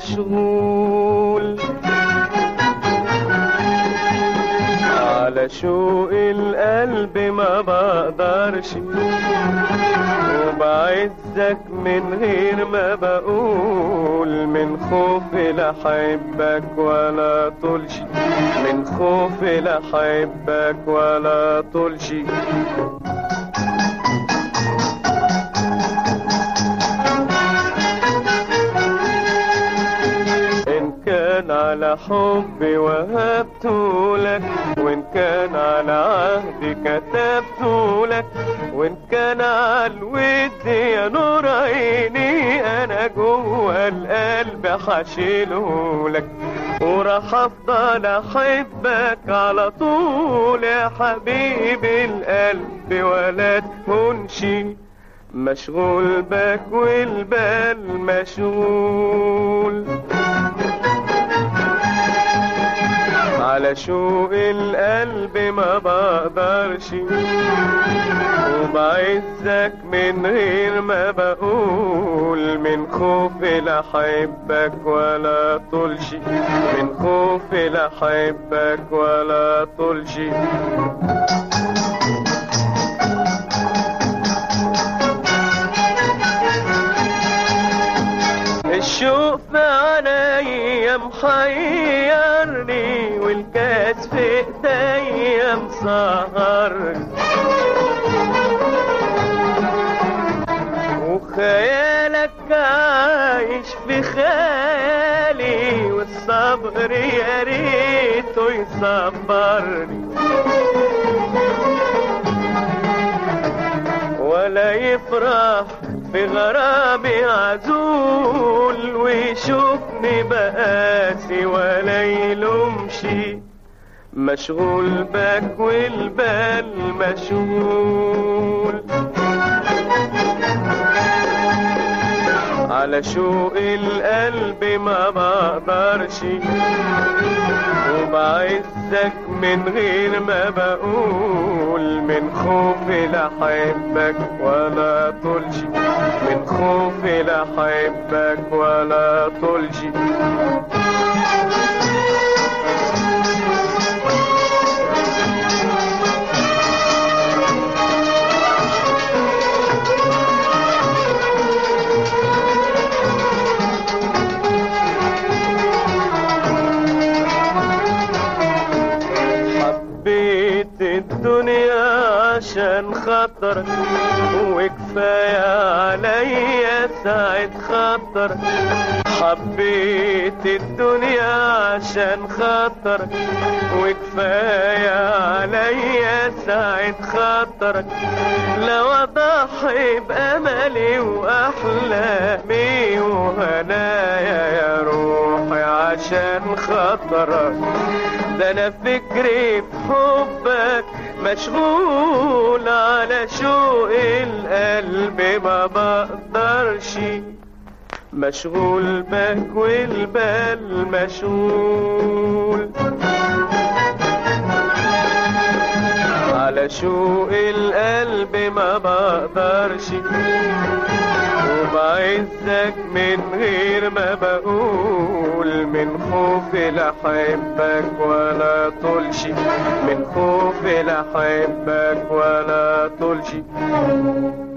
مشغول على شوق القلب ما بقدرش وبعزك من غير ما بقول من خوفي لحبك ولا طولش من خوفي لحبك ولا طولش كان على حبي وهبتهولك وإن كان على عهدي كتبتهولك وإن كان على الود يا نور عيني أنا جوه القلب حشيلهولك وراح أفضل أحبك على طول يا حبيبي القلب ولا تهونشي مشغول بك والبال مشغول على شوق القلب ما بقدرش وبعزك من غير ما بقول من خوفي لحبك ولا طولش من خوفي لحبك ولا طولش الشوق في عينيا محيرني والكاس في ايديا مسهرني وخيالك عايش في خيالي والصبر يا ريته يصبرني ولا يفرح في غرامي عزول ويشوفني بقاسي ولا يلومشي مشغول بك والبال مشغول على شوق القلب ما بقدرش وبعزك من غير ما بقول من خوفي لحبك ولا طولش من خوفي لحبك ولا طولش الدنيا عشان خطر وكفاية عليا ساعة خطر حبيت الدنيا عشان خطر وكفاية عليا ساعة خطر لو اضحي بأملي وأحلامي وهنايا يا روحي عشان خطرك ده انا فكري في حبك مشغول على شوق القلب ما بقدرش مشغول بك والبال مشغول على شوق القلب ما بقدرش وبعزك من غير ما بقول من خوفي لحبك ولا طولش من خوفي لحبك ولا طولش